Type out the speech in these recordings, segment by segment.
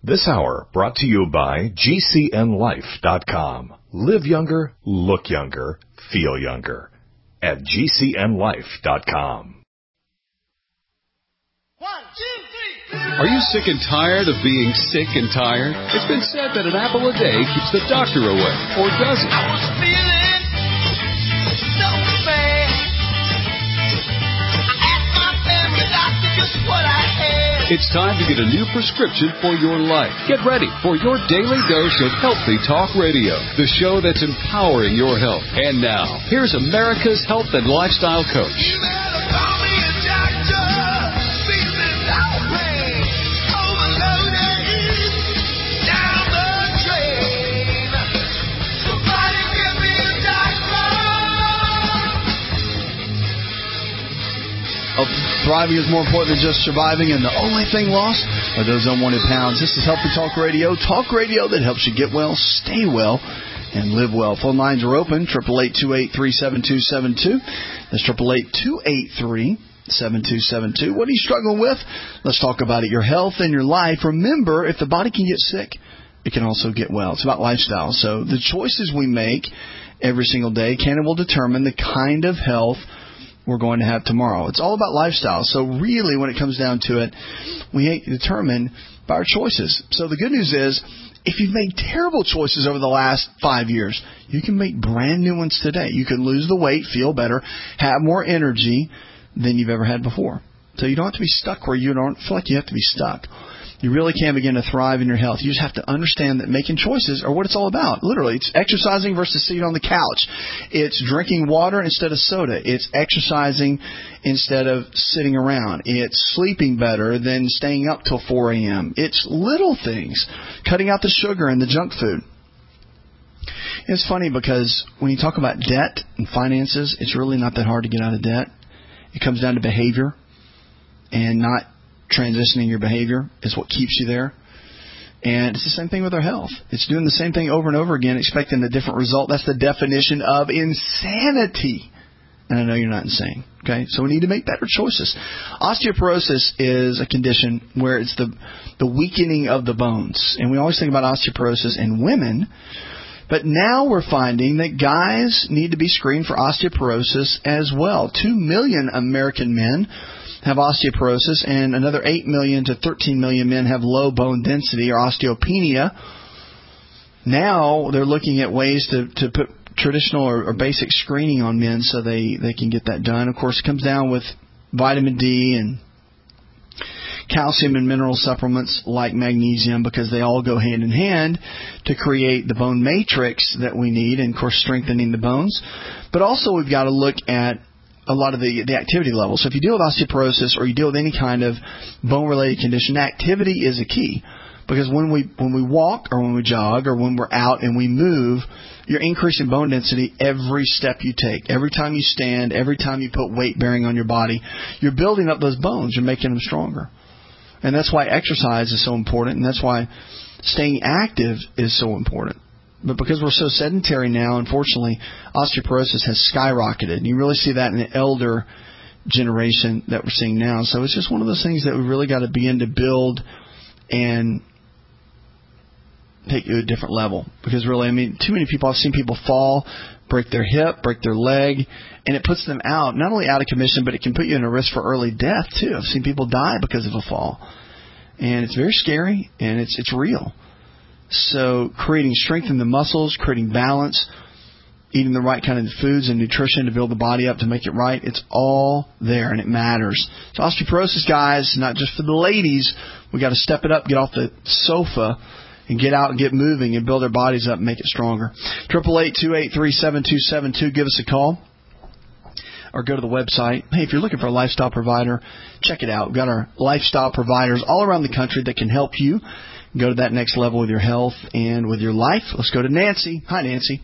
This hour brought to you by GCNLife.com. Live younger, look younger, feel younger. At GCNLife.com. 1, 2, 3. Are you sick and tired of being sick and tired? It's been said that an apple a day keeps the doctor away, or does it? I was feeling so bad. I asked my family doctor just what I had. It's time to get a new prescription for your life. Get ready for your daily dose of Healthy Talk Radio, the show that's empowering your health. And now, here's America's health and lifestyle coach. You better call me a doctor. Feeling no pain. Overloaded. Down the drain. Somebody give me a doctor. Thriving is more important than just surviving, and the only thing lost are those unwanted pounds. This is Healthy Talk Radio that helps you get well, stay well, and live well. Phone lines are open, 888-283-7272. That's 888-283-7272. What are you struggling with? Let's talk about it. Your health and your life. Remember, if the body can get sick, it can also get well. It's about lifestyle. So the choices we make every single day can and will determine the kind of health we're going to have tomorrow. It's all about lifestyle. So really, when it comes down to it, we determine by our choices. So the good news is, if you've made terrible choices over the last 5 years, you can make brand new ones today. You can lose the weight, feel better, have more energy than you've ever had before. So you don't have to be stuck where you don't feel like you have to be stuck. You really can begin to thrive in your health. You just have to understand that making choices are what it's all about. Literally, it's exercising versus sitting on the couch. It's drinking water instead of soda. It's exercising instead of sitting around. It's sleeping better than staying up till 4 a.m. It's little things. Cutting out the sugar and the junk food. It's funny because when you talk about debt and finances, it's really not that hard to get out of debt. It comes down to behavior, and not transitioning your behavior is what keeps you there. And it's the same thing with our health. It's doing the same thing over and over again, expecting a different result. That's the definition of insanity. And I know you're not insane. Okay? So we need to make better choices. Osteoporosis is a condition where it's the weakening of the bones. And we always think about osteoporosis in women. But now we're finding that guys need to be screened for osteoporosis as well. 2 million American men have osteoporosis, and another 8 million to 13 million men have low bone density or osteopenia. Now they're looking at ways to put traditional or basic screening on men so they can get that done. Of course, it comes down with vitamin D and calcium and mineral supplements like magnesium, because they all go hand in hand to create the bone matrix that we need, and, of course, strengthening the bones. But also we've got to look at a lot of the activity level. So if you deal with osteoporosis or you deal with any kind of bone-related condition, activity is a key. Because when we walk or when we jog or when we're out and we move, you're increasing bone density every step you take. Every time you stand, every time you put weight bearing on your body, you're building up those bones. You're making them stronger. And that's why exercise is so important, and that's why staying active is so important. But because we're so sedentary now, unfortunately, osteoporosis has skyrocketed. And you really see that in the elder generation that we're seeing now. So it's just one of those things that we really got to begin to build and take you to a different level. Because really, I mean, too many people, I've seen people fall, break their hip, break their leg, and it puts them out, not only out of commission, but it can put you in a risk for early death, too. I've seen people die because of a fall. And it's very scary, and it's real. So creating strength in the muscles, creating balance, eating the right kind of foods and nutrition to build the body up to make it right, it's all there, and it matters. So osteoporosis, guys, not just for the ladies. We got to step it up, get off the sofa, and get out and get moving and build our bodies up and make it stronger. 888-283-7272. Give us a call. Or go to the website. Hey, if you're looking for a lifestyle provider, check it out. We've got our lifestyle providers all around the country that can help you go to that next level with your health and with your life. Let's go to Nancy. Hi, Nancy.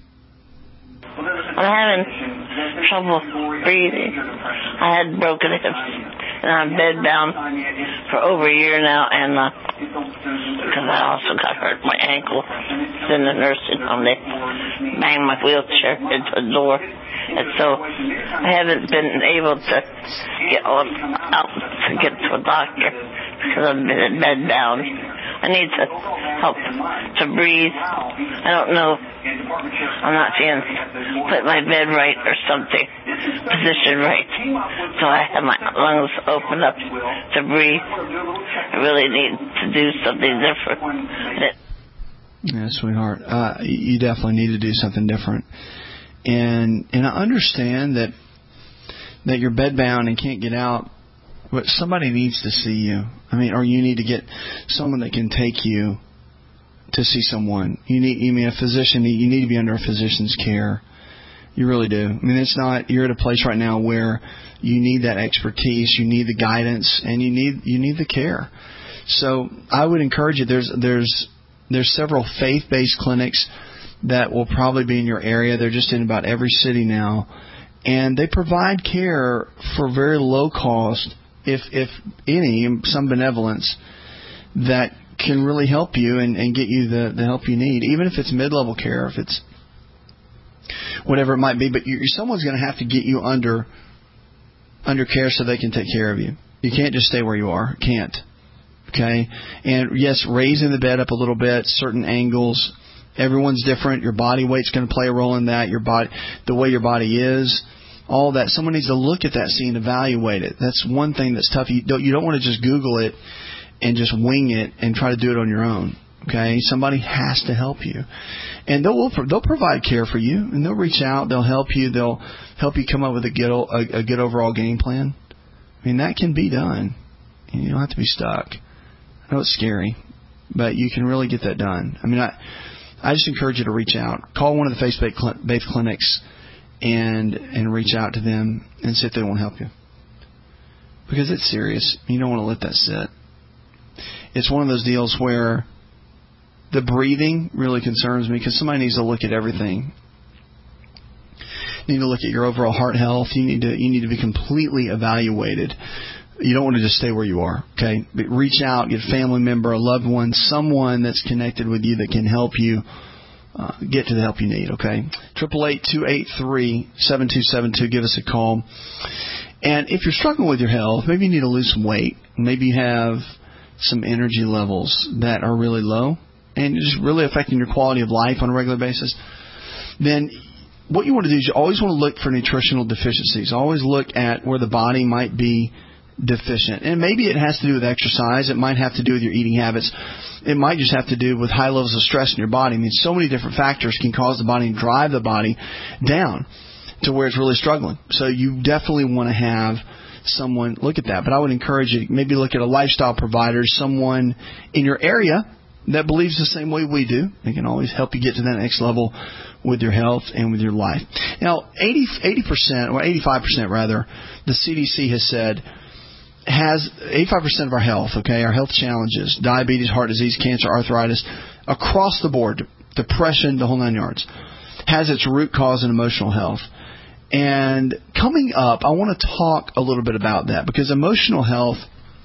I'm having trouble breathing. I had broken hips, and I'm bedbound for over a year now, and because I also got hurt my ankle. In the nursing home, they banged my wheelchair into the door, and so I haven't been able to get out to get to a doctor because I've been bedbound. I need to help to breathe. I don't know. I'm not seeing put my bed right or something, position right. So I have my lungs open up to breathe. I really need to do something different. Yeah, sweetheart. You definitely need to do something different. And I understand that you're bedbound and can't get out, but somebody needs to see you. I mean, or you need to get someone that can take you to see someone. You need a physician. You need to be under a physician's care. You really do. I mean, it's not. You're at a place right now where you need that expertise, you need the guidance, and you need the care. So I would encourage you. There's several faith-based clinics that will probably be in your area. They're just in about every city now, and they provide care for very low cost, if any, some benevolence that can really help you and get you the help you need, even if it's mid-level care, if it's whatever it might be. But someone's going to have to get you under care so they can take care of you. You can't just stay where you are. Can't. Okay? And yes, raising the bed up a little bit, certain angles. Everyone's different. Your body weight's going to play a role in that. Your body, the way your body is, all that. Someone needs to look at that scene, evaluate it. That's one thing that's tough. You don't want to just Google it and just wing it and try to do it on your own. Okay? Somebody has to help you. And they'll provide care for you, and they'll reach out, they'll help you, they'll help you come up with a good overall game plan. I mean, that can be done. You don't have to be stuck. I know it's scary, but you can really get that done. I mean, I just encourage you to reach out. Call one of the faith-based clinics and reach out to them and see if they won't help you. Because it's serious. You don't want to let that sit. It's one of those deals where the breathing really concerns me, because somebody needs to look at everything. You need to look at your overall heart health. You need to be completely evaluated. You don't want to just stay where you are. Okay, but reach out, get a family member, a loved one, someone that's connected with you that can help you get to the help you need. Okay, 888-283-7272. Give us a call. And if you're struggling with your health, maybe you need to lose some weight. Maybe you have some energy levels that are really low and just really affecting your quality of life on a regular basis. Then what you want to do is you always want to look for nutritional deficiencies. Always look at where the body might be deficient. And maybe it has to do with exercise. It might have to do with your eating habits. It might just have to do with high levels of stress in your body. I mean, so many different factors can cause the body and drive the body down to where it's really struggling. So you definitely want to have someone look at that. But I would encourage you, maybe look at a lifestyle provider, someone in your area that believes the same way we do. They can always help you get to that next level with your health and with your life. Now, 80% or 85% rather, the CDC has said, has 85% of our health, okay, our health challenges, diabetes, heart disease, cancer, arthritis, across the board, depression, the whole 9 yards, has its root cause in emotional health. And coming up, I want to talk a little bit about that, because emotional health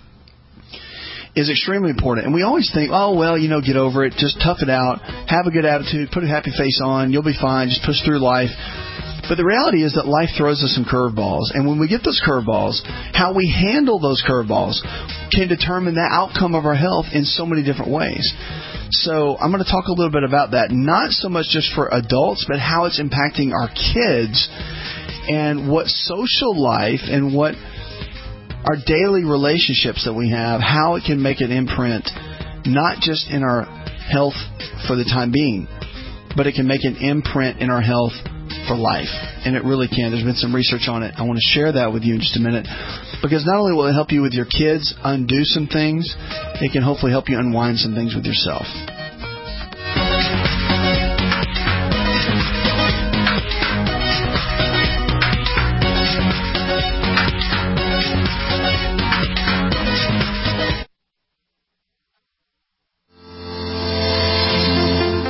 is extremely important. And we always think, oh, well, get over it, just tough it out, have a good attitude, put a happy face on, you'll be fine, just push through life. But the reality is that life throws us some curveballs. And when we get those curveballs, how we handle those curveballs can determine the outcome of our health in so many different ways. So I'm going to talk a little bit about that, not so much just for adults, but how it's impacting our kids and what social life and what our daily relationships that we have, how it can make an imprint, not just in our health for the time being, but it can make an imprint in our health for life. And it really can. There's been some research on it. I want to share that with you in just a minute, because not only will it help you with your kids undo some things, it can hopefully help you unwind some things with yourself.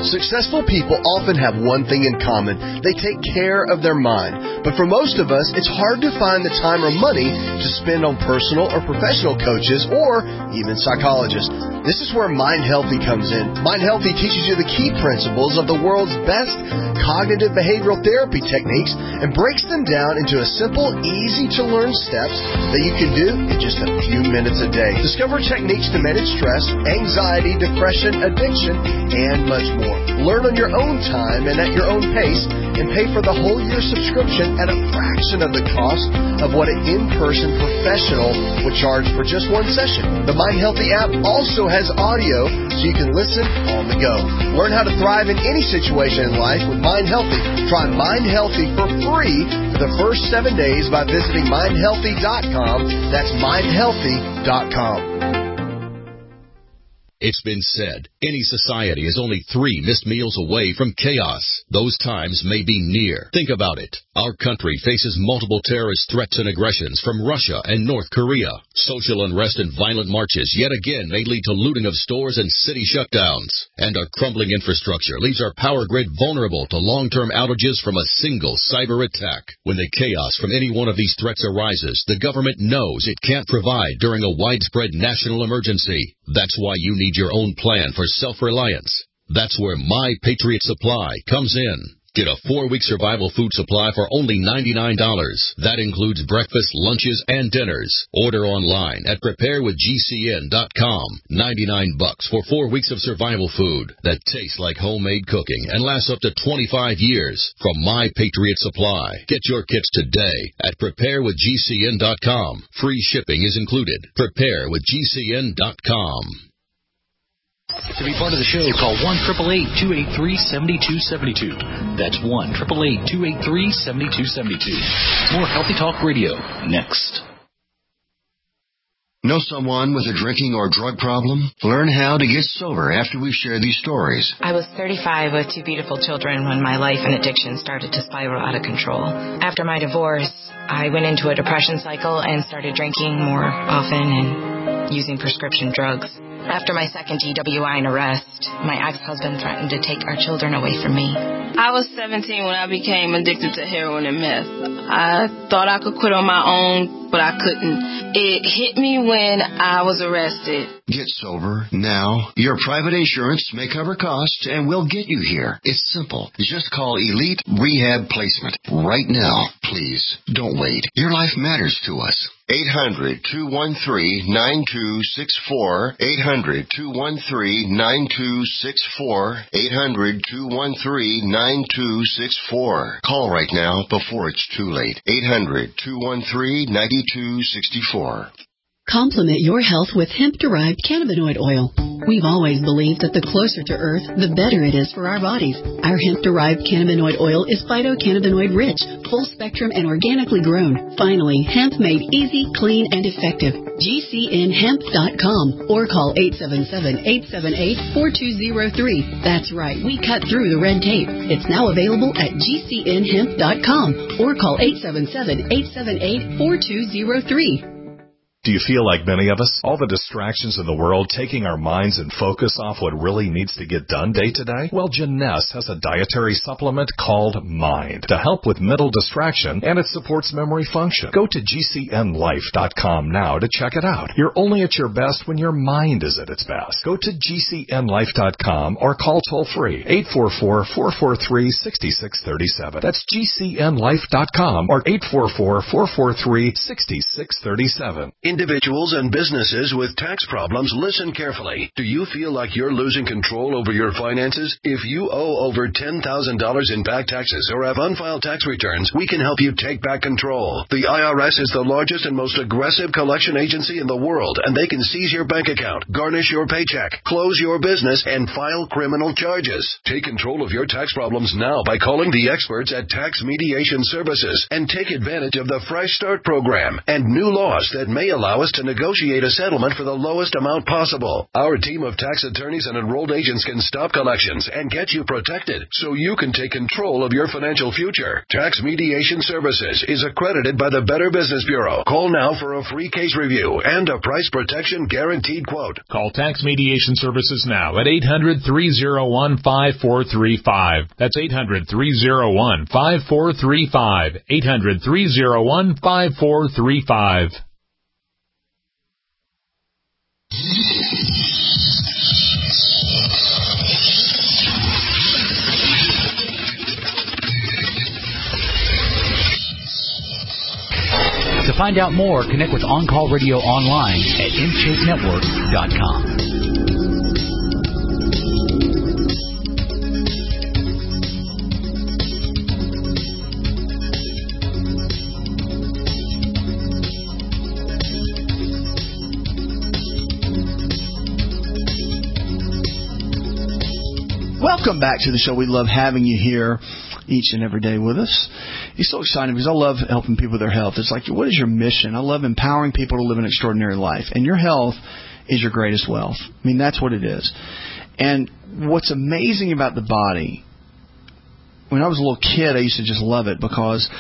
Successful people often have one thing in common. They take care of their mind. But for most of us, it's hard to find the time or money to spend on personal or professional coaches or even psychologists. This is where Mind Healthy comes in. Mind Healthy teaches you the key principles of the world's best cognitive behavioral therapy techniques and breaks them down into a simple, easy-to-learn steps that you can do in just a few minutes a day. Discover techniques to manage stress, anxiety, depression, addiction, and much more. Learn on your own time and at your own pace, and pay for the whole year subscription at a fraction of the cost of what an in-person professional would charge for just one session. The Mind Healthy app also has audio so you can listen on the go. Learn how to thrive in any situation in life with Mind Healthy. Try Mind Healthy for free for the first 7 days by visiting mindhealthy.com. That's mindhealthy.com. It's been said, any society is only 3 missed meals away from chaos. Those times may be near. Think about it. Our country faces multiple terrorist threats and aggressions from Russia and North Korea. Social unrest and violent marches yet again may lead to looting of stores and city shutdowns. And our crumbling infrastructure leaves our power grid vulnerable to long-term outages from a single cyber attack. When the chaos from any one of these threats arises, the government knows it can't provide during a widespread national emergency. That's why you need your own plan for self-reliance. That's where My Patriot Supply comes in. Get a 4-week survival food supply for only $99. That includes breakfast, lunches, and dinners. Order online at preparewithgcn.com. $99 for 4 weeks of survival food that tastes like homemade cooking and lasts up to 25 years from My Patriot Supply. Get your kits today at preparewithgcn.com. Free shipping is included. Preparewithgcn.com. To be part of the show, call 1-888-283-7272. That's 1-888-283-7272. More Healthy Talk Radio next. Know someone with a drinking or drug problem? Learn how to get sober after we share these stories. I was 35 with 2 beautiful children when my life and addiction started to spiral out of control. After my divorce, I went into a depression cycle and started drinking more often and using prescription drugs. After my second DWI and arrest, my ex-husband threatened to take our children away from me. I was 17 when I became addicted to heroin and meth. I thought I could quit on my own, but I couldn't. It hit me when I was arrested. Get sober now. Your private insurance may cover costs and we'll get you here. It's simple. Just call Elite Rehab Placement right now. Please, don't wait. Your life matters to us. 800-213-9264. 800-213-9264. 800-213-9264. Call right now before it's too late. 800-213-9264. Complement your health with hemp-derived cannabinoid oil. We've always believed that the closer to Earth, the better it is for our bodies. Our hemp-derived cannabinoid oil is phytocannabinoid-rich, full-spectrum, and organically grown. Finally, hemp made easy, clean, and effective. GCNhemp.com or call 877-878-4203. That's right, we cut through the red tape. It's now available at GCNhemp.com or call 877-878-4203. Do you feel like many of us? All the distractions in the world taking our minds and focus off what really needs to get done day to day? Well, Janess has a dietary supplement called Mind to help with mental distraction, and it supports memory function. Go to GCNlife.com now to check it out. You're only at your best when your mind is at its best. Go to GCNlife.com or call toll-free 844-443-6637. That's GCNlife.com or 844-443-6637. Individuals and businesses with tax problems, listen carefully. Do you feel like you're losing control over your finances? If you owe over $10,000 in back taxes or have unfiled tax returns, we can help you take back control. The IRS is the largest and most aggressive collection agency in the world, and they can seize your bank account, garnish your paycheck, close your business, and file criminal charges. Take control of your tax problems now by calling the experts at Tax Mediation Services and take advantage of the Fresh Start program and new laws that may allow us to negotiate a settlement for the lowest amount possible. Our team of tax attorneys and enrolled agents can stop collections and get you protected so you can take control of your financial future. Tax Mediation Services is accredited by the Better Business Bureau. Call now for a free case review and a price protection guaranteed quote. Call Tax Mediation Services now at 800-301-5435. That's 800-301-5435. 800-301-5435. To find out more, connect with On Call Radio online at InShapeNetwork.com. Welcome back to the show. We love having you here each and every day with us. It's so exciting because I love helping people with their health. It's like, what is your mission? I love empowering people to live an extraordinary life. And your health is your greatest wealth. I mean, that's what it is. And what's amazing about the body, when I was a little kid, I used to just love it because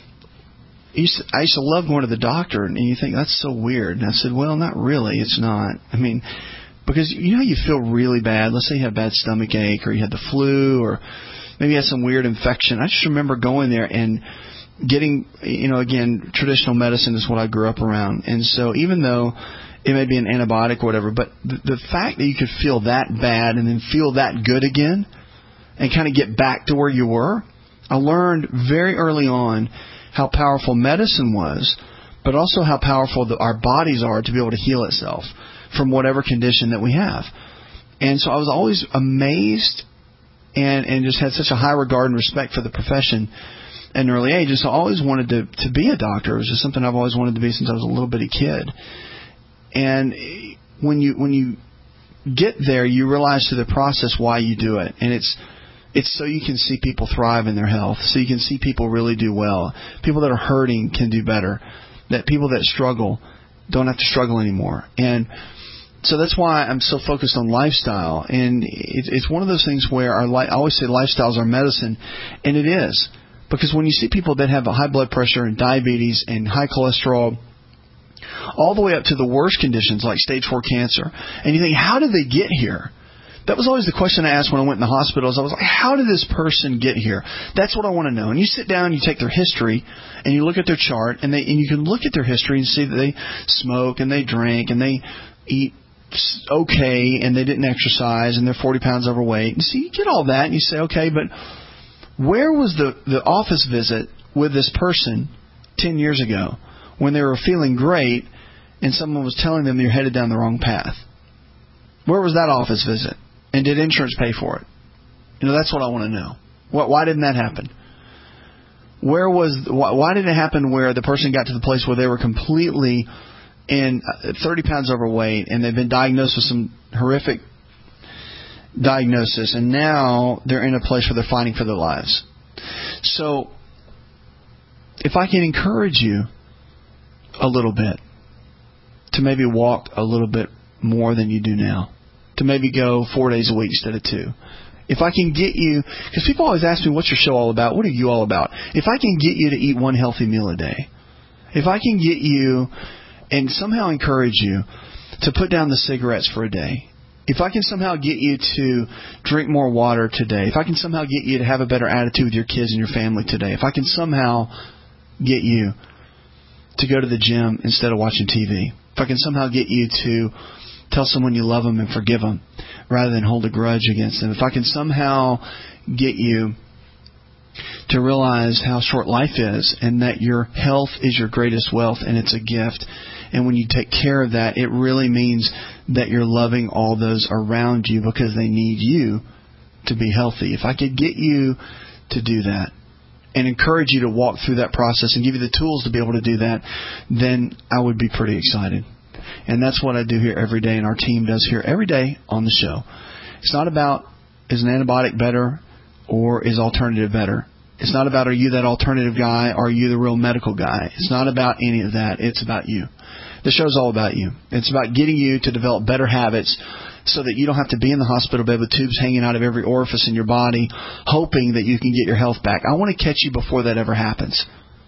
I used to love going to the doctor. And you think, that's so weird. And I said, well, not really. It's not. I mean, because you know how you feel really bad. Let's say you have bad stomach ache or you had the flu or maybe you had some weird infection. I just remember going there and getting, again, traditional medicine is what I grew up around. And so even though it may be an antibiotic or whatever, but the fact that you could feel that bad and then feel that good again and kind of get back to where you were, I learned very early on how powerful medicine was, but also how powerful our bodies are to be able to heal itself from whatever condition that we have. And so I was always amazed and just had such a high regard and respect for the profession at an early age. And so I always wanted to be a doctor. It was just something I've always wanted to be since I was a little bitty kid. And when you get there, you realize through the process why you do it. And it's so you can see people thrive in their health, so you can see people really do well. People that are hurting can do better. That people that struggle don't have to struggle anymore. And so that's why I'm so focused on lifestyle. And it's one of those things where I always say lifestyle is our medicine. And it is. Because when you see people that have a high blood pressure and diabetes and high cholesterol, all the way up to the worst conditions like stage 4 cancer, and you think, how did they get here? That was always the question I asked when I went in the hospitals. I was like, how did this person get here? That's what I want to know. And you sit down, you take their history, and you look at their chart, and you can look at their history and see that they smoke and they drink and they eat okay and they didn't exercise and they're 40 pounds overweight. And so you get all that and you say, okay, but where was the office visit with this person 10 years ago when they were feeling great and someone was telling them you're headed down the wrong path? Where was that office visit? And did insurance pay for it? That's what I want to know. Why didn't that happen? Why did it happen where the person got to the place where they were completely 30 pounds overweight and they've been diagnosed with some horrific diagnosis and now they're in a place where they're fighting for their lives? So if I can encourage you a little bit to maybe walk a little bit more than you do now, to maybe go 4 days a week instead of 2. If I can get you, because people always ask me, what's your show all about? What are you all about? If I can get you to eat one healthy meal a day, if I can get you and somehow encourage you to put down the cigarettes for a day, if I can somehow get you to drink more water today, if I can somehow get you to have a better attitude with your kids and your family today, if I can somehow get you to go to the gym instead of watching TV, if I can somehow get you to tell someone you love them and forgive them rather than hold a grudge against them, if I can somehow get you to realize how short life is and that your health is your greatest wealth and it's a gift, and when you take care of that, it really means that you're loving all those around you because they need you to be healthy. If I could get you to do that and encourage you to walk through that process and give you the tools to be able to do that, then I would be pretty excited. And that's what I do here every day, and our team does here every day on the show. It's not about, is an antibiotic better or is alternative better? It's not about, are you that alternative guy or are you the real medical guy? It's not about any of that. It's about you. The show's all about you. It's about getting you to develop better habits so that you don't have to be in the hospital bed with tubes hanging out of every orifice in your body, hoping that you can get your health back. I want to catch you before that ever happens,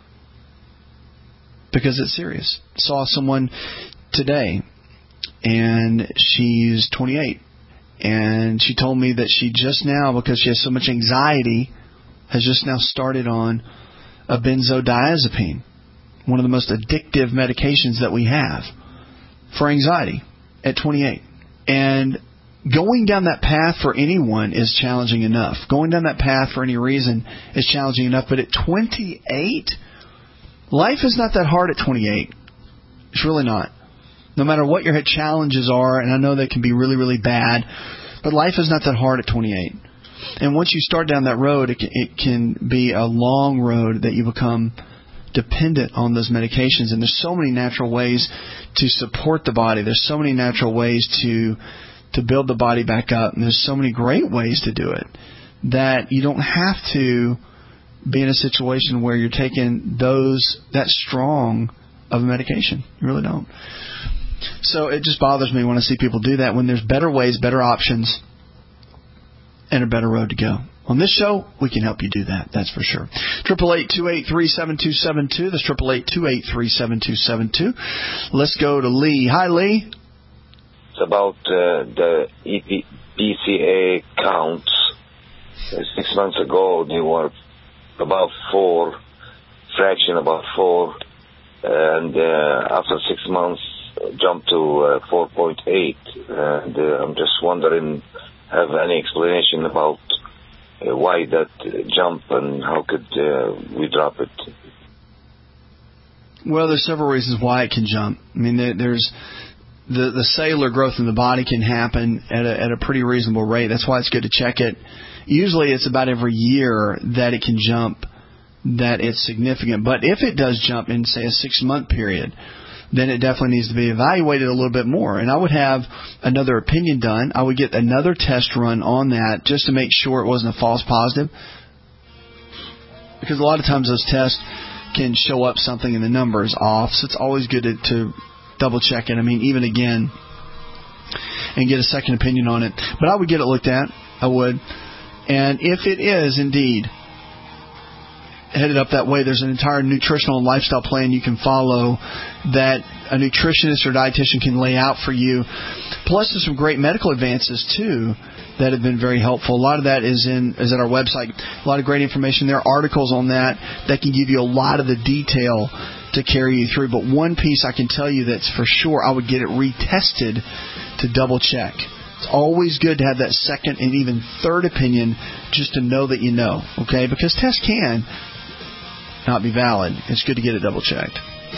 because it's serious. Saw someone today, and she's 28, and she told me that she just now, because she has so much anxiety, has just now started on a benzodiazepine, one of the most addictive medications that we have for anxiety at 28. And going down that path for anyone is challenging enough. Going down that path for any reason is challenging enough. But at 28, life is not that hard at 28. It's really not. No matter what your challenges are, and I know they can be really, really bad, but life is not that hard at 28. And once you start down that road, it can be a long road that you become dependent on those medications. And there's so many natural ways to support the body. There's so many natural ways to build the body back up. And there's so many great ways to do it that you don't have to be in a situation where you're taking that strong of a medication. You really don't. So it just bothers me when I see people do that when there's better ways, better options, and a better road to go. On this show, we can help you do that. That's for sure. 888-283-7272. That's 888-283-7272. Let's go to Lee. Hi, Lee. It's about the BCA counts. 6 months ago, they were about 4, fraction about 4, and after 6 months, jumped to 4.8. And I'm just wondering, have any explanation about why that jump and how could we drop it? Well, there's several reasons why it can jump. I mean, there's the cellular growth in the body can happen at a pretty reasonable rate. That's why it's good to check it. Usually it's about every year that it can jump, that it's significant. But if it does jump in, say, a 6-month period, then it definitely needs to be evaluated a little bit more. And I would have another opinion done. I would get another test run on that just to make sure it wasn't a false positive. Because a lot of times those tests can show up something and the number is off. So it's always good to double check it. I mean, even again, and get a second opinion on it. But I would get it looked at. I would. And if it is indeed headed up that way, there's an entire nutritional and lifestyle plan you can follow that a nutritionist or dietitian can lay out for you. Plus, there's some great medical advances too that have been very helpful. A lot of that is at our website. A lot of great information there, articles on that can give you a lot of the detail to carry you through. But one piece I can tell you that's for sure, I would get it retested to double check. It's always good to have that second and even third opinion just to know that you know, okay? Because tests can not be valid. It's good to get it double checked.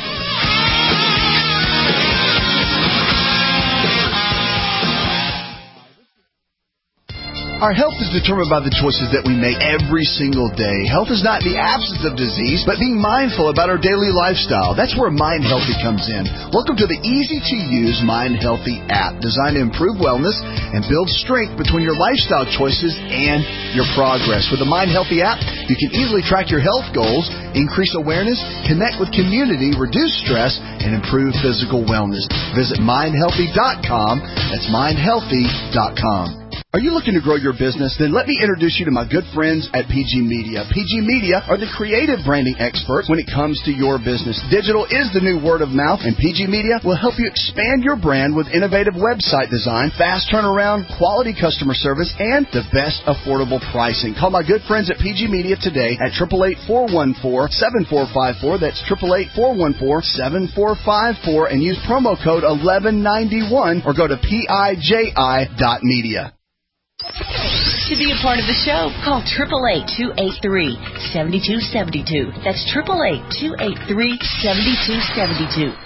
Our health is determined by the choices that we make every single day. Health is not the absence of disease, but being mindful about our daily lifestyle. That's where Mind Healthy comes in. Welcome to the easy-to-use Mind Healthy app, designed to improve wellness and build strength between your lifestyle choices and your progress. With the Mind Healthy app, you can easily track your health goals, increase awareness, connect with community, reduce stress, and improve physical wellness. Visit mindhealthy.com. That's mindhealthy.com. Are you looking to grow your business? Then let me introduce you to my good friends at PG Media. PG Media are the creative branding experts when it comes to your business. Digital is the new word of mouth, and PG Media will help you expand your brand with innovative website design, fast turnaround, quality customer service, and the best affordable pricing. Call my good friends at PG Media today at 888-414-7454. That's 888-414-7454, and use promo code 1191 or go to PIJI.media. To be a part of the show, call 888-283-7272. That's 888-283-7272.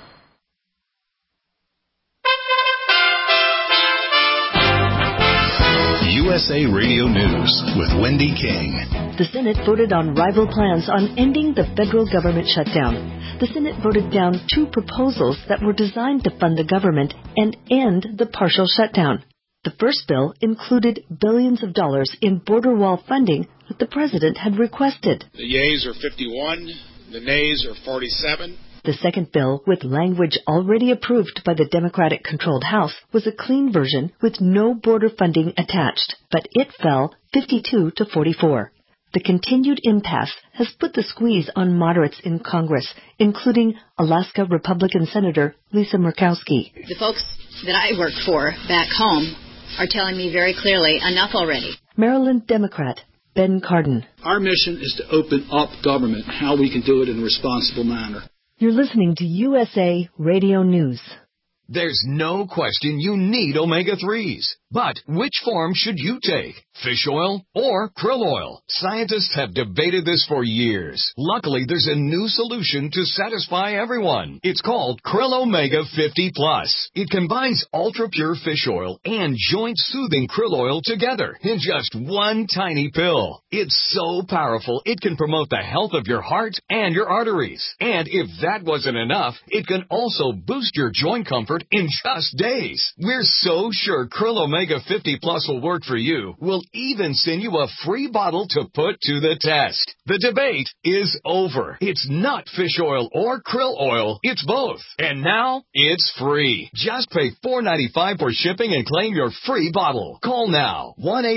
USA Radio News with Wendy King. The Senate voted on rival plans on ending the federal government shutdown. The Senate voted down 2 proposals that were designed to fund the government and end the partial shutdown. The first bill included billions of dollars in border wall funding that the president had requested. The yeas are 51, the nays are 47. The second bill, with language already approved by the Democratic-controlled House, was a clean version with no border funding attached, but it fell 52 to 44. The continued impasse has put the squeeze on moderates in Congress, including Alaska Republican Senator Lisa Murkowski. The folks that I work for back home are telling me very clearly, enough already. Maryland Democrat Ben Cardin. Our mission is to open up government, how we can do it in a responsible manner. You're listening to USA Radio News. There's no question you need omega-3s. But which form should you take? Fish oil or krill oil? Scientists have debated this for years. Luckily, there's a new solution to satisfy everyone. It's called Krill Omega 50 Plus. It combines ultra-pure fish oil and joint-soothing krill oil together in just one tiny pill. It's so powerful, it can promote the health of your heart and your arteries. And if that wasn't enough, it can also boost your joint comfort in just days. We're so sure Krill Omega 50 Plus will work for you. We'll even send you a free bottle to put to the test. The debate is over. It's not fish oil or krill oil. It's both. And now it's free. Just pay $4.95 for shipping and claim your free bottle. Call now.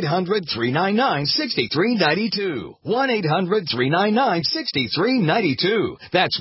1-800-399-6392. 1-800-399-6392. That's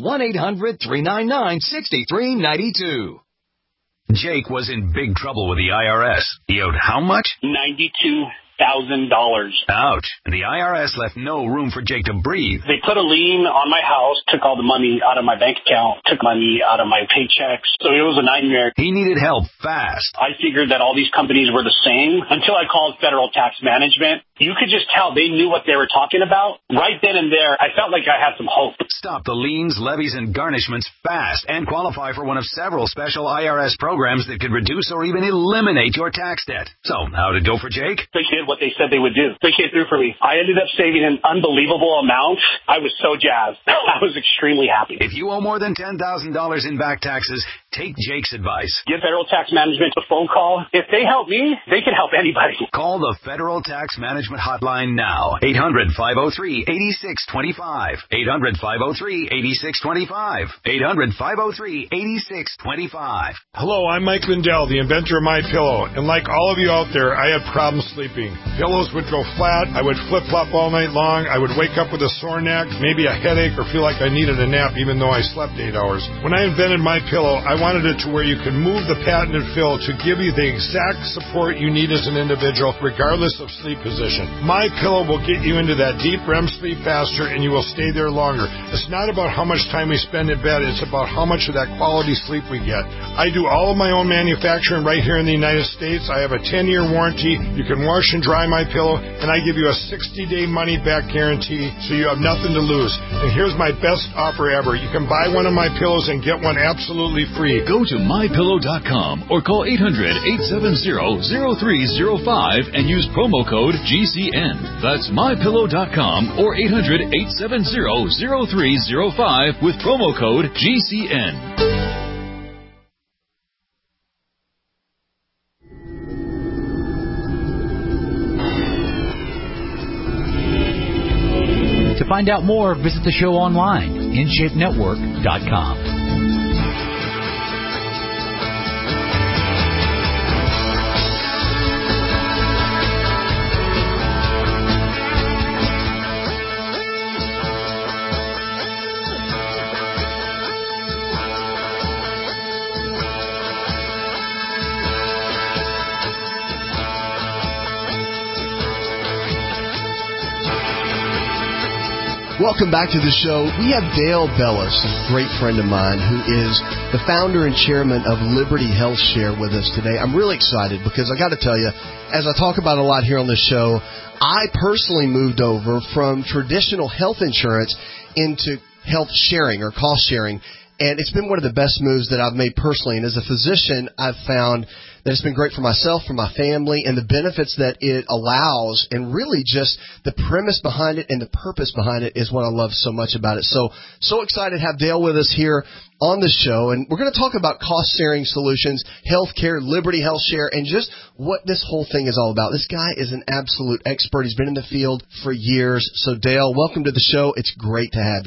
1-800-399-6392. Jake was in big trouble with the IRS. He owed how much? $92,000. Ouch. And the IRS left no room for Jake to breathe. They put a lien on my house, took all the money out of my bank account, took money out of my paychecks. So it was a nightmare. He needed help fast. I figured that all these companies were the same until I called Federal Tax Management. You could just tell they knew what they were talking about. Right then and there, I felt like I had some hope. Stop the liens, levies, and garnishments fast and qualify for one of several special IRS programs that could reduce or even eliminate your tax debt. So, how'd it go for Jake? They did what they said they would do. They came through for me. I ended up saving an unbelievable amount. I was so jazzed. I was extremely happy. If you owe more than $10,000 in back taxes, take Jake's advice. Give Federal Tax Management a phone call. If they help me, they can help anybody. Call the Federal Tax Management hotline now. 800-503-8625. 800-503-8625. 800-503-8625. Hello, I'm Mike Lindell, the inventor of MyPillow. And like all of you out there, I had problems sleeping. Pillows would go flat. I would flip-flop all night long. I would wake up with a sore neck, maybe a headache, or feel like I needed a nap even though I slept 8 hours. When I invented MyPillow, I wanted it to where you could move the patented fill to give you the exact support you need as an individual, regardless of sleep position. MyPillow will get you into that deep REM sleep faster, and you will stay there longer. It's not about how much time we spend in bed. It's about how much of that quality sleep we get. I do all of my own manufacturing right here in the United States. I have a 10-year warranty. You can wash and dry MyPillow, and I give you a 60-day money-back guarantee, so you have nothing to lose. And here's my best offer ever. You can buy one of my pillows and get one absolutely free. Go to MyPillow.com or call 800-870-0305 and use promo code GCN. That's MyPillow.com or 800-870-0305 with promo code GCN. To find out more, visit the show online, InShapeNetwork.com. Welcome back to the show. We have Dale Bellis, a great friend of mine, who is the founder and chairman of Liberty Health Share, with us today. I'm really excited because I got to tell you, as I talk about a lot here on this show, I personally moved over from traditional health insurance into health sharing or cost sharing. And it's been one of the best moves that I've made personally. And as a physician, I've found that it's been great for myself, for my family, and the benefits that it allows, and really just the premise behind it and the purpose behind it is what I love so much about it. So excited to have Dale with us here on the show. And we're going to talk about cost-sharing solutions, healthcare, Liberty Health Share, and just what this whole thing is all about. This guy is an absolute expert. He's been in the field for years. So, Dale, welcome to the show. It's great to have you.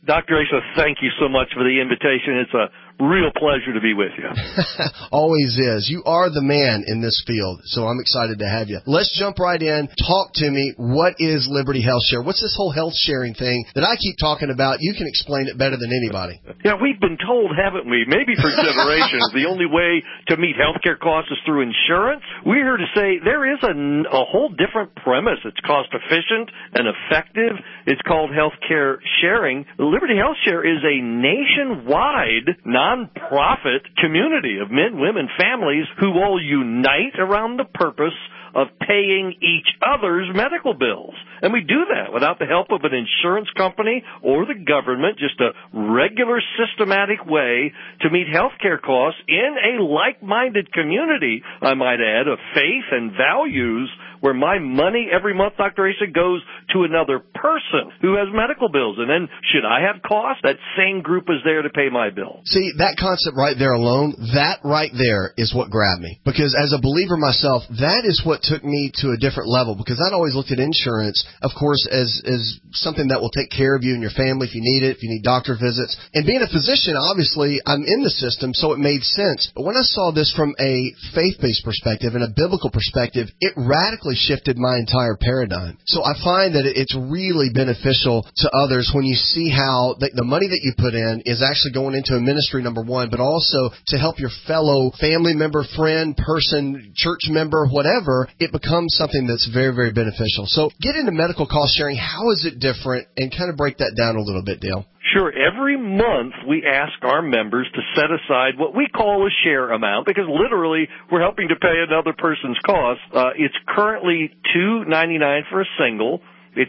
Dr. Asa, thank you so much for the invitation. It's a real pleasure to be with you. Always is. You are the man in this field, so I'm excited to have you. Let's jump right in. Talk to me. What is Liberty Health Share? What's this whole health sharing thing that I keep talking about? You can explain it better than anybody. Yeah, we've been told, haven't we, maybe for generations, the only way to meet healthcare costs is through insurance. We're here to say there is a whole different premise. It's cost efficient and effective. It's called healthcare sharing. Liberty Health Share is a nationwide non-profit community of men, women, families who all unite around the purpose of paying each other's medical bills. And we do that without the help of an insurance company or the government, just a regular systematic way to meet healthcare costs in a like-minded community, I might add, of faith and values where my money every month, Dr. Asa, goes to another person who has medical bills. And then should I have costs, that same group is there to pay my bill. See, that concept right there alone, that right there is what grabbed me. Because as a believer myself, that is what took me to a different level. Because I'd always looked at insurance, of course, as something that will take care of you and your family if you need it, if you need doctor visits. And being a physician, obviously, I'm in the system, so it made sense. But when I saw this from a faith-based perspective and a biblical perspective, it radically shifted my entire paradigm. So I find that it's really beneficial to others when you see how the money that you put in is actually going into a ministry, number one, but also to help your fellow family member, friend, person, church member, whatever. It becomes something that's very, very beneficial. So get into medical cost sharing. How is it different? And kind of break that down a little bit, Dale. Sure. Every month we ask our members to set aside what we call a share amount because literally we're helping to pay another person's costs. It's currently $2.99 for a single. It's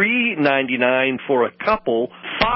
$3.99 for a couple,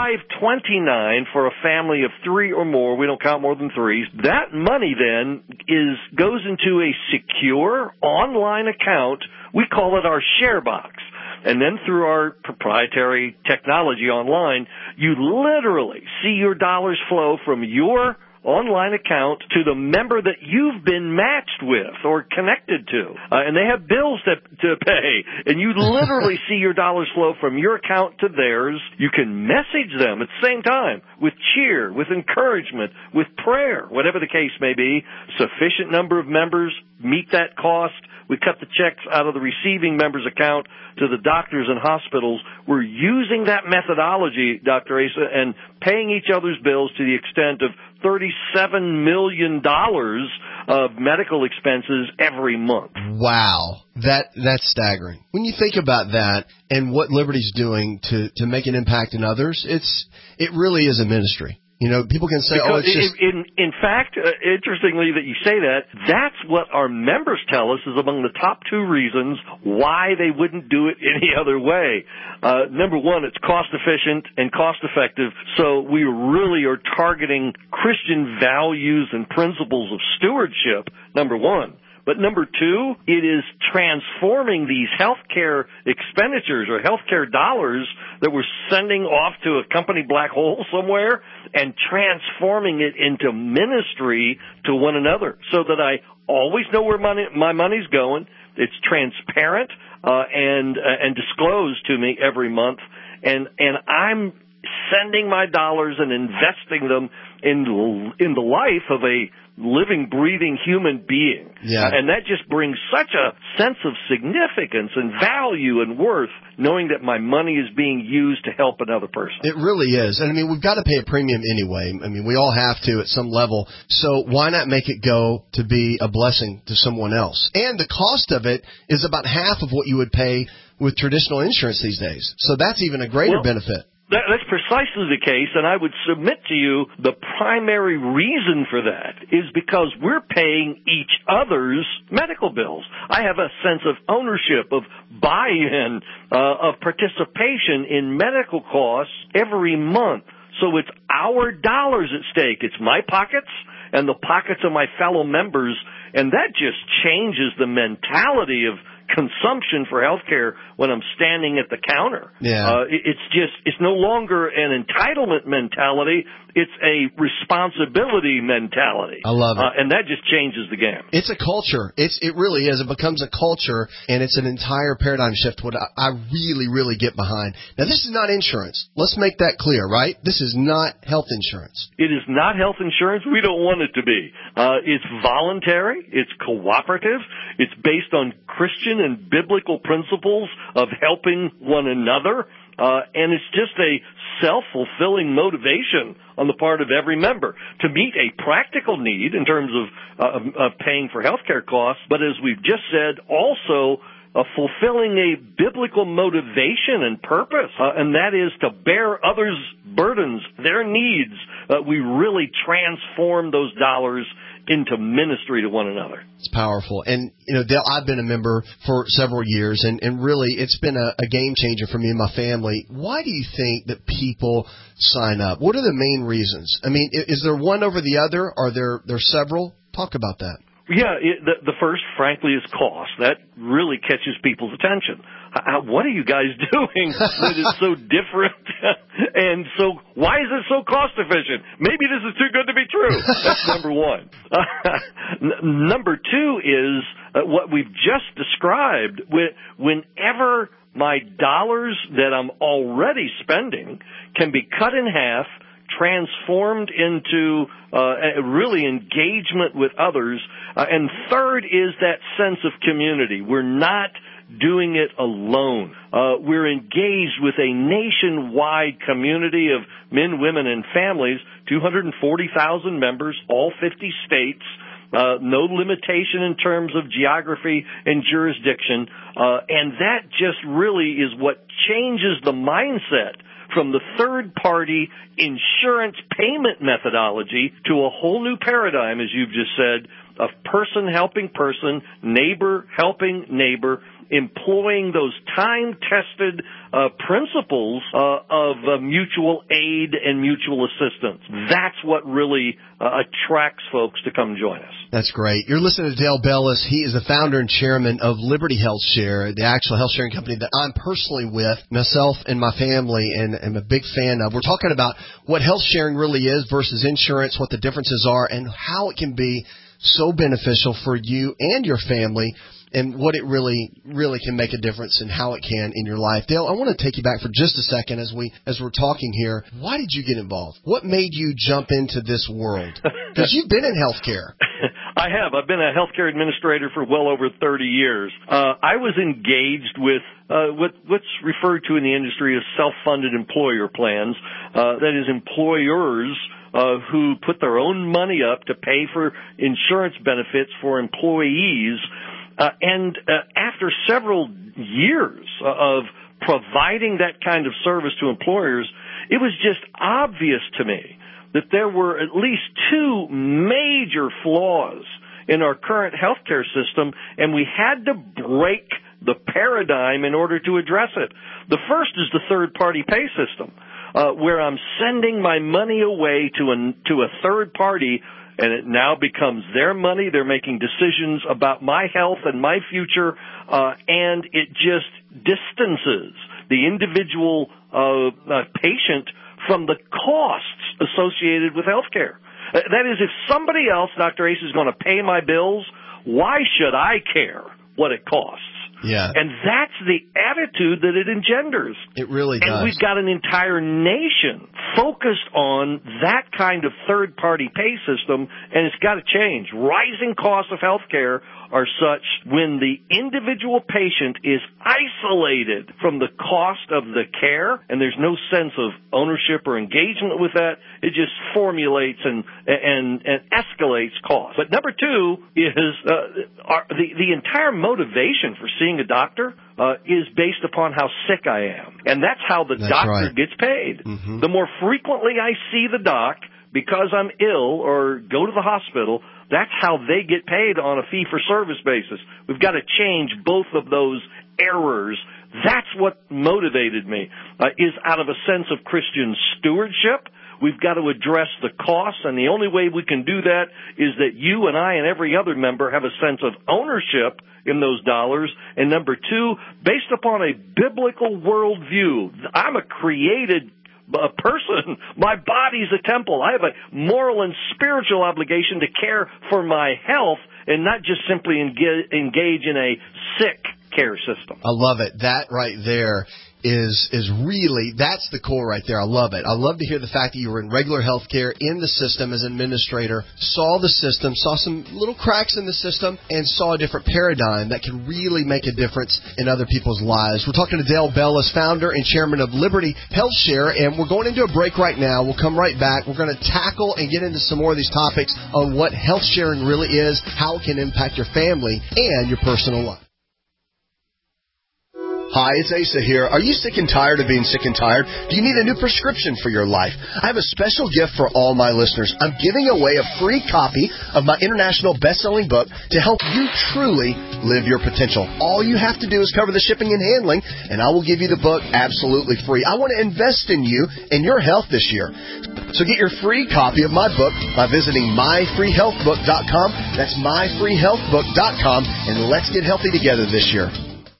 $5.29 for a family of three or more. We don't count more than threes. That money then goes into a secure online account. We call it our share box. And then through our proprietary technology online, you literally see your dollars flow from your online account to the member that you've been matched with or connected to. And they have bills to pay. And you literally see your dollars flow from your account to theirs. You can message them at the same time with cheer, with encouragement, with prayer, whatever the case may be. Sufficient number of members meet that cost. We cut the checks out of the receiving member's account to the doctors and hospitals. We're using that methodology, Dr. Asa, and paying each other's bills to the extent of $37 million of medical expenses every month. Wow. That's staggering. When you think about that and what Liberty's doing to make an impact in others, it really is a ministry. You know, people can say, because it's just... In fact, interestingly that you say that, that's what our members tell us is among the top two reasons why they wouldn't do it any other way. Number one, it's cost efficient and cost effective, so we really are targeting Christian values and principles of stewardship, number one. But number two, it is transforming these healthcare expenditures or healthcare dollars that we're sending off to a company black hole somewhere and transforming it into ministry to one another so that I always know where my money's going. It's transparent and disclosed to me every month, and I'm sending my dollars and investing them in the life of a living, breathing human being. Yeah. And that just brings such a sense of significance and value and worth, knowing that my money is being used to help another person. It really is. And I mean, we've got to pay a premium anyway. I mean, we all have to at some level. So why not make it go to be a blessing to someone else? And the cost of it is about half of what you would pay with traditional insurance these days. So that's even a greater benefit. That's precisely the case, and I would submit to you the primary reason for that is because we're paying each other's medical bills. I have a sense of ownership, of buy-in, of participation in medical costs every month. So it's our dollars at stake. It's my pockets and the pockets of my fellow members, and that just changes the mentality of consumption for healthcare when I'm standing at the counter. Yeah. It's no longer an entitlement mentality. It's a responsibility mentality. I love it. And that just changes the game. It's a culture. It really is. It becomes a culture, and it's an entire paradigm shift, what I really, really get behind. Now, this is not insurance. Let's make that clear, right? This is not health insurance. It is not health insurance. We don't want it to be. It's voluntary. It's cooperative. It's based on Christian and biblical principles of helping one another. And it's just a self-fulfilling motivation on the part of every member to meet a practical need in terms of paying for healthcare costs, but as we've just said, also fulfilling a biblical motivation and purpose, and that is to bear others' burdens, their needs. We really transform those dollars into ministry to one another. It's powerful. And, Dale, I've been a member for several years, and really it's been a game changer for me and my family. Why do you think that people sign up? What are the main reasons? I mean, is there one over the other? Are there several? Talk about that. Yeah, the first, frankly, is cost. That really catches people's attention. What are you guys doing that is so different? And so why is it so cost efficient? Maybe this is too good to be true. That's number one. Number two is what we've just described. Whenever my dollars that I'm already spending can be cut in half, transformed into really engagement with others. And third is that sense of community. We're not doing it alone. We're engaged with a nationwide community of men, women, and families, 240,000 members, all 50 states, no limitation in terms of geography and jurisdiction. And that just really is what changes the mindset from the third-party insurance payment methodology to a whole new paradigm, as you've just said, of person helping person, neighbor helping neighbor, employing those time-tested principles of mutual aid and mutual assistance. That's what really attracts folks to come join us. That's great. You're listening to Dale Bellis. He is the founder and chairman of Liberty Health Share, the actual health sharing company that I'm personally with, myself and my family, and am a big fan of. We're talking about what health sharing really is versus insurance, what the differences are, and how it can be so beneficial for you and your family, and what it really can make a difference and how it can in your life. Dale, I want to take you back for just a second as we're talking here. Why did you get involved? What made you jump into this world? Because you've been in healthcare. I have. I've been a healthcare administrator for well over 30 years. I was engaged with what's referred to in the industry as self-funded employer plans. That is, employers who put their own money up to pay for insurance benefits for employees. And after several years of providing that kind of service to employers, it was just obvious to me that there were at least two major flaws in our current healthcare system, and we had to break the paradigm in order to address it. The first is the third-party pay system, where I'm sending my money away to a third party, and it now becomes their money. They're making decisions about my health and my future, and it just distances the individual patient from the costs associated with health care. That is, if somebody else, Dr. Ace, is going to pay my bills, why should I care what it costs? Yeah. And that's the attitude that it engenders. It really does. And we've got an entire nation focused on that kind of third-party pay system, and it's got to change. Rising costs of health care are such when the individual patient is isolated from the cost of the care, and there's no sense of ownership or engagement with that, it just formulates and escalates costs. But number two is the entire motivation for seeing a doctor is based upon how sick I am. And that's how the doctor gets paid. Mm-hmm. The more frequently I see the doc because I'm ill or go to the hospital, that's how they get paid on a fee-for-service basis. We've got to change both of those errors. That's what motivated me, is out of a sense of Christian stewardship. We've got to address the costs, and the only way we can do that is that you and I and every other member have a sense of ownership in those dollars. And number two, based upon a biblical worldview, I'm a created person. My body's a temple. I have a moral and spiritual obligation to care for my health and not just simply engage in a sick care system. I love it. That right there is really, that's the core right there. I love it. I love to hear the fact that you were in regular health care in the system as an administrator, saw the system, saw some little cracks in the system, and saw a different paradigm that can really make a difference in other people's lives. We're talking to Dale Bellis, founder and chairman of Liberty Health Share, and we're going into a break right now. We'll come right back. We're going to tackle and get into some more of these topics on what health sharing really is, how it can impact your family and your personal life. Hi, it's Asa here. Are you sick and tired of being sick and tired? Do you need a new prescription for your life? I have a special gift for all my listeners. I'm giving away a free copy of my international best-selling book to help you truly live your potential. All you have to do is cover the shipping and handling, and I will give you the book absolutely free. I want to invest in you and your health this year. So get your free copy of my book by visiting myfreehealthbook.com. That's myfreehealthbook.com, and let's get healthy together this year.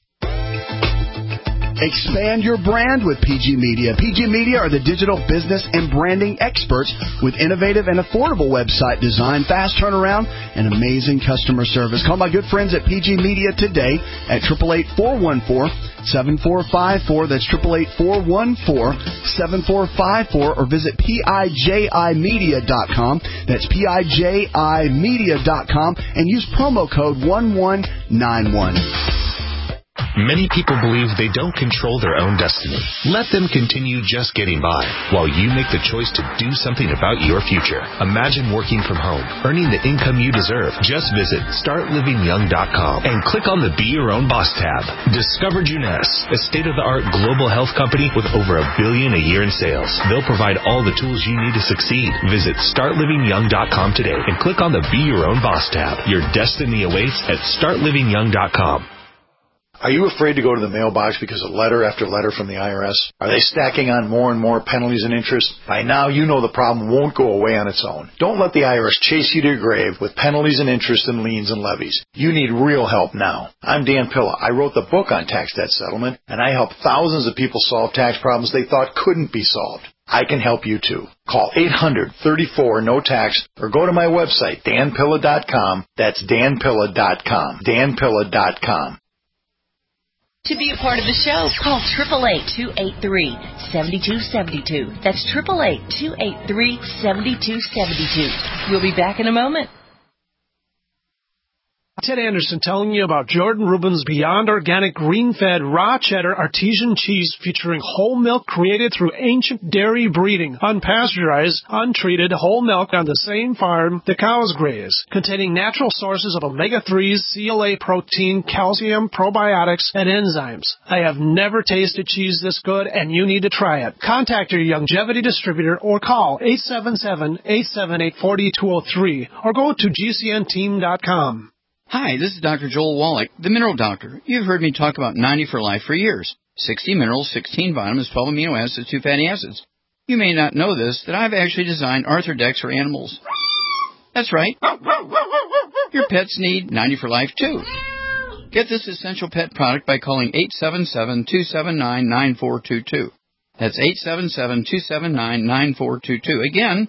Expand your brand with PG Media. PG Media are the digital business and branding experts with innovative and affordable website design, fast turnaround, and amazing customer service. Call my good friends at PG Media today at 888-414-7454. That's 888-414-7454, or visit PIJImedia.com. That's PIJImedia.com, and use promo code 1191. Many people believe they don't control their own destiny. Let them continue just getting by while you make the choice to do something about your future. Imagine working from home, earning the income you deserve. Just visit StartLivingYoung.com and click on the Be Your Own Boss tab. Discover Jeunesse, a state-of-the-art global health company with over $1 billion a year in sales. They'll provide all the tools you need to succeed. Visit StartLivingYoung.com today and click on the Be Your Own Boss tab. Your destiny awaits at StartLivingYoung.com. Are you afraid to go to the mailbox because of letter after letter from the IRS? Are they stacking on more and more penalties and interest? By now, you know the problem won't go away on its own. Don't let the IRS chase you to your grave with penalties and interest and liens and levies. You need real help now. I'm Dan Pilla. I wrote the book on tax debt settlement, and I help thousands of people solve tax problems they thought couldn't be solved. I can help you too. Call 800-34-NO-TAX or go to my website, danpilla.com. That's danpilla.com. danpilla.com. To be a part of the show, call 888-283-7272. That's 888-283-7272. We'll be back in a moment. Ted Anderson telling you about Jordan Rubin's Beyond Organic Green-Fed Raw Cheddar Artesian Cheese featuring whole milk created through ancient dairy breeding, unpasteurized, untreated whole milk on the same farm the cows graze, containing natural sources of omega-3s, CLA protein, calcium, probiotics, and enzymes. I have never tasted cheese this good, and you need to try it. Contact your Longevity distributor or call 877-878-4203 or go to GCNteam.com. Hi, this is Dr. Joel Wallach, the Mineral Doctor. You've heard me talk about 90 for Life for years. 60 minerals, 16 vitamins, 12 amino acids, 2 fatty acids. You may not know this, that I've actually designed Arthrodex for animals. That's right. Your pets need 90 for Life, too. Get this essential pet product by calling 877-279-9422. That's 877-279-9422. Again,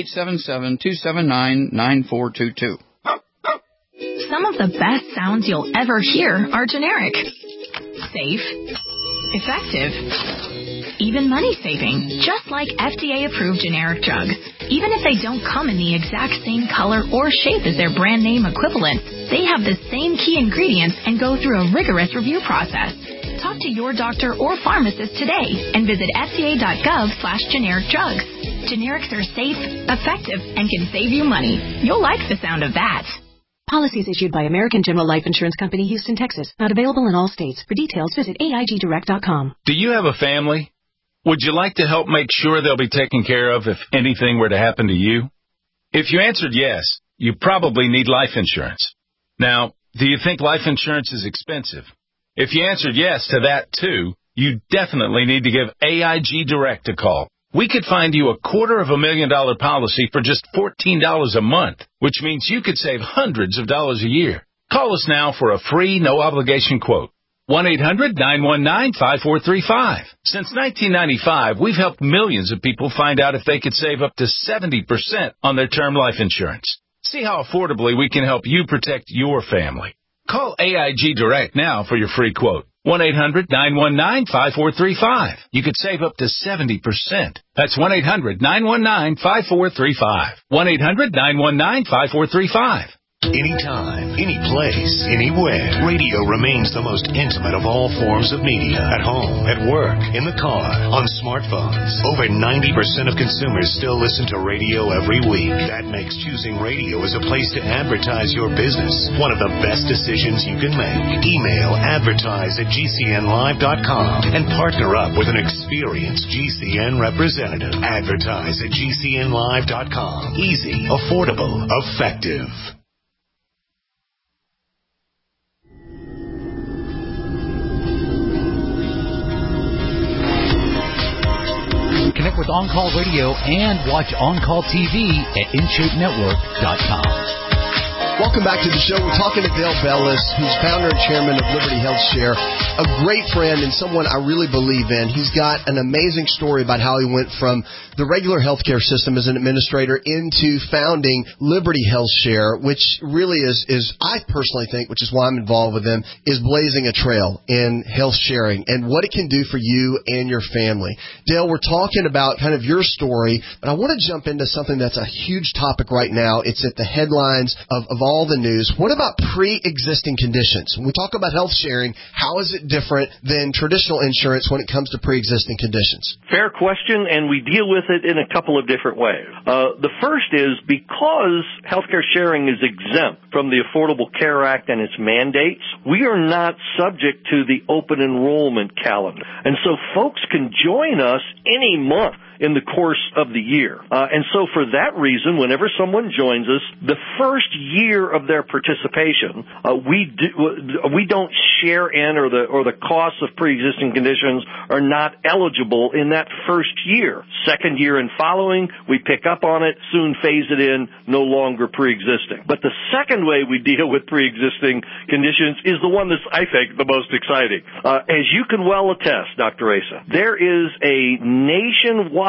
877-279-9422. Some of the best sounds you'll ever hear are generic. Safe. Effective. Even money-saving, just like FDA-approved generic drugs. Even if they don't come in the exact same color or shape as their brand name equivalent, they have the same key ingredients and go through a rigorous review process. Talk to your doctor or pharmacist today and visit fda.gov/generic drugs. Generics are safe, effective, and can save you money. You'll like the sound of that. Policies issued by American General Life Insurance Company, Houston, Texas. Not available in all states. For details, visit AIGdirect.com. Do you have a family? Would you like to help make sure they'll be taken care of if anything were to happen to you? If you answered yes, you probably need life insurance. Now, do you think life insurance is expensive? If you answered yes to that too, you definitely need to give AIG Direct a call. we could find you a $250,000 policy for just $14 a month, which means you could save hundreds of dollars a year. Call us now for a free, no-obligation quote. 1-800-919-5435. Since 1995, we've helped millions of people find out if they could save up to 70% on their term life insurance. See how affordably we can help you protect your family. Call AIG Direct now for your free quote. 1-800-919-5435. You could save up to 70%. That's 1-800-919-5435. 1-800-919-5435. Anytime, any place, anywhere. Radio remains the most intimate of all forms of media. At home, at work, in the car, on smartphones. Over 90% of consumers still listen to radio every week. That makes choosing radio as a place to advertise your business one of the best decisions you can make. Email advertise@gcnlive.com and partner up with an experienced GCN representative. Advertise@gcnlive.com. Easy, affordable, effective. Connect with On Call Radio and watch On Call TV at InShapeNetwork.com. Welcome back to the show. We're talking to Dale Bellis, who's founder and chairman of Liberty Health Share, a great friend and someone I really believe in. He's got an amazing story about how he went from the regular healthcare system as an administrator into founding Liberty Health Share, which really is I personally think, which is why I'm involved with them, is blazing a trail in health sharing and what it can do for you and your family. Dale, we're talking about kind of your story, but I want to jump into something that's a huge topic right now. It's at the headlines of all the news. What about pre-existing conditions? When we talk about health sharing, how is it different than traditional insurance when it comes to pre-existing conditions? Fair question, and we deal with it in a couple of different ways. The first is because healthcare sharing is exempt from the Affordable Care Act and its mandates, we are not subject to the open enrollment calendar. And so folks can join us any month in the course of the year. And so for that reason, whenever someone joins us, the first year of their participation, we don't share in or the costs of pre-existing conditions are not eligible in that first year. Second year and following, we pick up on it, soon phase it in, no longer pre-existing. But the second way we deal with pre-existing conditions is the one that's, I think, the most exciting. As you can well attest, Dr. Asa, there is a nationwide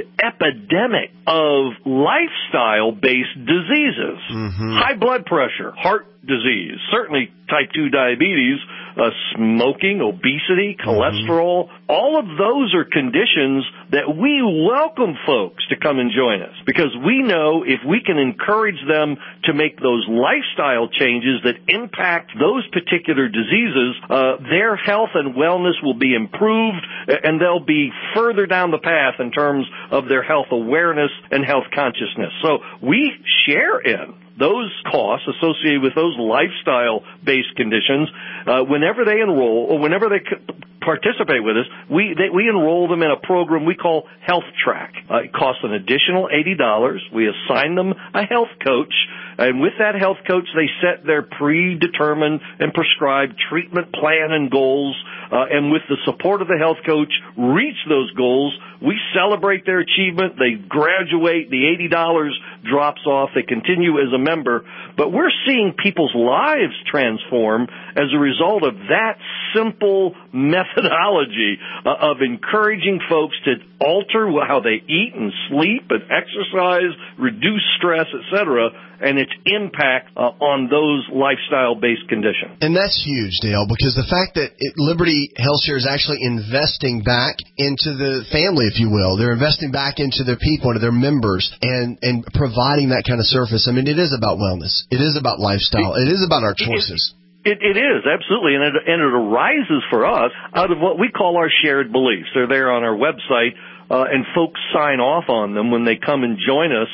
epidemic of lifestyle-based diseases. High blood pressure, heart disease, certainly type 2 diabetes, smoking, obesity, cholesterol. All of those are conditions that we welcome folks to come and join us because we know if we can encourage them to make those lifestyle changes that impact those particular diseases, their health and wellness will be improved and they'll be further down the path in terms of their health awareness and health consciousness. So we share in those costs associated with those lifestyle-based conditions whenever they enroll or whenever they participate with us, we enroll them in a program we call Health Track. It costs an additional $80. We assign them a health coach, and with that health coach, they set their predetermined and prescribed treatment plan and goals, and with the support of the health coach, reach those goals. We celebrate their achievement. They graduate. The $80 drops off. They continue as a member. But we're seeing people's lives transform as a result of that simple methodology of encouraging folks to alter how they eat and sleep and exercise, reduce stress, etc., and its impact on those lifestyle-based conditions. And that's huge, Dale, because the fact that Liberty Health Share is actually investing back into the family, if you will. They're investing back into their people, into their members, and providing that kind of service. I mean, it is about wellness. It is about lifestyle. It is about our choices. It is, absolutely, and it arises for us out of what we call our shared beliefs. They're there on our website. And folks sign off on them when they come and join us.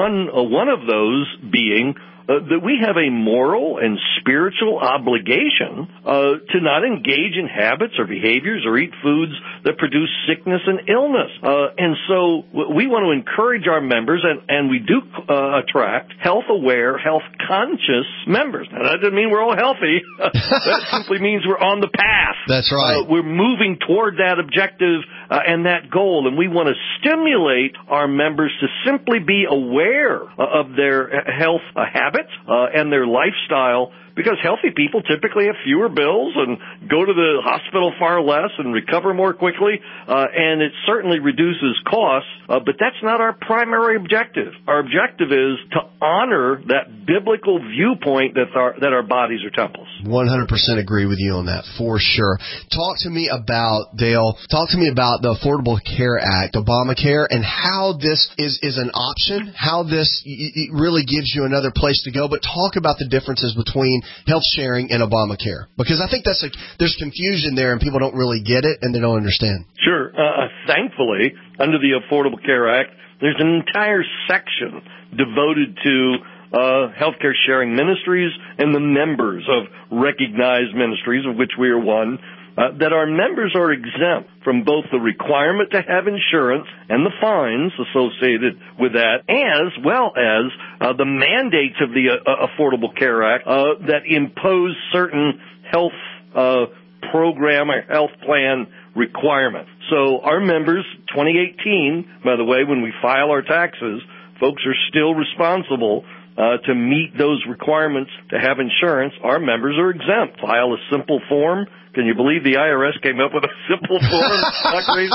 One of those being that we have a moral and spiritual obligation to not engage in habits or behaviors or eat foods that produce sickness and illness. And so we want to encourage our members, and we do attract health-aware, health-conscious members. Now, that doesn't mean we're all healthy. That simply means we're on the path. That's right. We're moving toward that objective and that goal, and we want to stimulate our members to simply be aware of their health habits and their lifestyle, because healthy people typically have fewer bills and go to the hospital far less and recover more quickly, and it certainly reduces costs, but that's not our primary objective. Our objective is to honor that biblical viewpoint that our bodies are temples. 100% agree with you on that, for sure. Talk to me about the Affordable Care Act, Obamacare, and how this is an option, how this really gives you another place to go, but talk about the differences between health sharing and Obamacare, because I think there's confusion there and people don't really get it and they don't understand. Sure. Thankfully, under the Affordable Care Act, there's an entire section devoted to healthcare sharing ministries and the members of recognized ministries, of which we are one, that our members are exempt from both the requirement to have insurance and the fines associated with that, as well as the mandates of the Affordable Care Act that impose certain health program or health plan requirements. So our members, 2018, by the way, when we file our taxes, folks are still responsible to meet those requirements to have insurance. Our members are exempt. File a simple form. Can you believe the IRS came up with a simple form? Not crazy?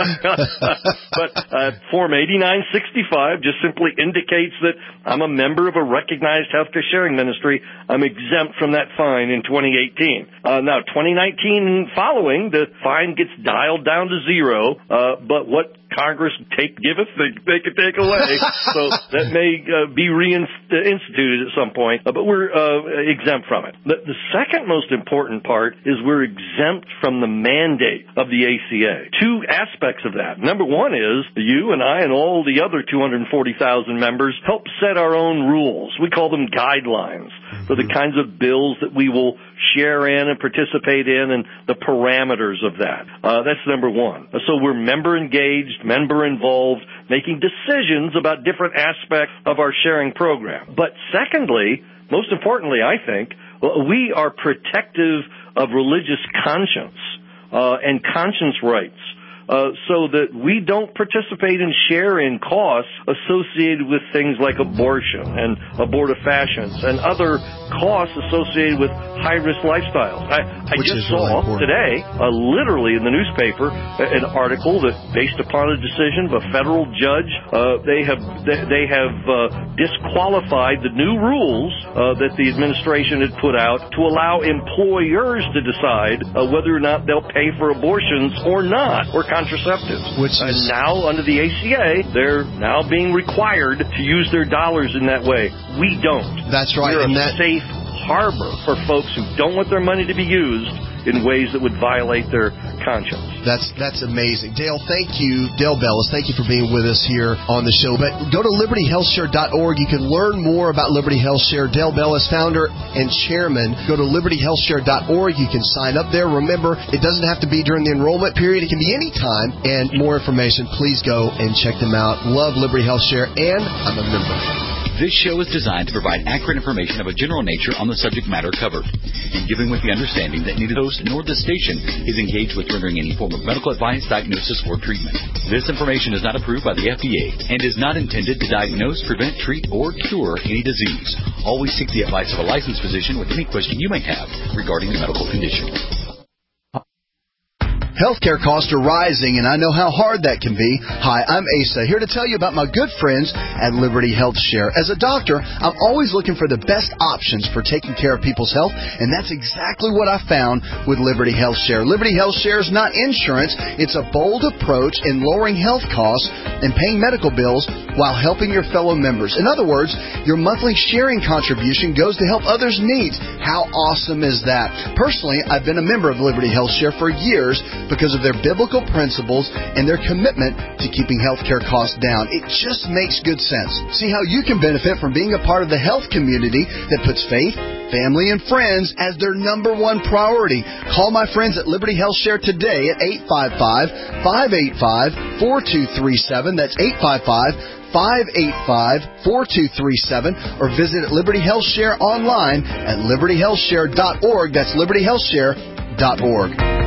But Form 8965 just simply indicates that I'm a member of a recognized healthcare sharing ministry. I'm exempt from that fine in 2018. Now, 2019 following, the fine gets dialed down to zero, but what Congress giveth, they could take away. So that may be reinstituted at some point, but we're exempt from it. The second most important part is we're exempt from the mandate of the ACA. Two aspects of that. Number one is you and I and all the other 240,000 members help set our own rules. We call them guidelines for the kinds of bills that we will share in and participate in and the parameters of that. That's number one. So we're member engaged, member involved, making decisions about different aspects of our sharing program. But secondly, most importantly, I think, we are protective of religious conscience and conscience rights, so that we don't participate and share in costs associated with things like abortion and abortifacients and other costs associated with high-risk lifestyles. I just saw today, literally in the newspaper, an article that, based upon a decision of a federal judge, they have disqualified the new rules that the administration had put out to allow employers to decide whether or not they'll pay for abortions or not, or contraceptives. And now, under the ACA, they're now being required to use their dollars in that way. We don't. That's right. We're a safe harbor for folks who don't want their money to be used in ways that would violate their conscience. That's amazing. Dale, thank you. Dale Bellis, thank you for being with us here on the show. But go to libertyhealthshare.org. You can learn more about Liberty Health Share. Dale Bellis, founder and chairman. Go to libertyhealthshare.org. You can sign up there. Remember, it doesn't have to be during the enrollment period. It can be any time. And more information, please go and check them out. Love Liberty Health Share, and I'm a member. This show is designed to provide accurate information of a general nature on the subject matter covered, and given with the understanding that neither host nor the station is engaged with rendering any form of medical advice, diagnosis, or treatment. This information is not approved by the FDA and is not intended to diagnose, prevent, treat, or cure any disease. Always seek the advice of a licensed physician with any question you may have regarding a medical condition. Healthcare costs are rising, and I know how hard that can be. Hi, I'm Asa, here to tell you about my good friends at Liberty Health Share. As a doctor, I'm always looking for the best options for taking care of people's health, and that's exactly what I found with Liberty Health Share. Liberty Health Share is not insurance. It's a bold approach in lowering health costs and paying medical bills while helping your fellow members. In other words, your monthly sharing contribution goes to help others' needs. How awesome is that? Personally, I've been a member of Liberty Health Share for years because of their biblical principles and their commitment to keeping healthcare costs down. It just makes good sense. See how you can benefit from being a part of the health community that puts faith, family, and friends as their number one priority. Call my friends at Liberty Health Share today at 855-585-4237. That's 855-585-4237, or visit Liberty Health Share online at libertyhealthshare.org. That's libertyhealthshare.org.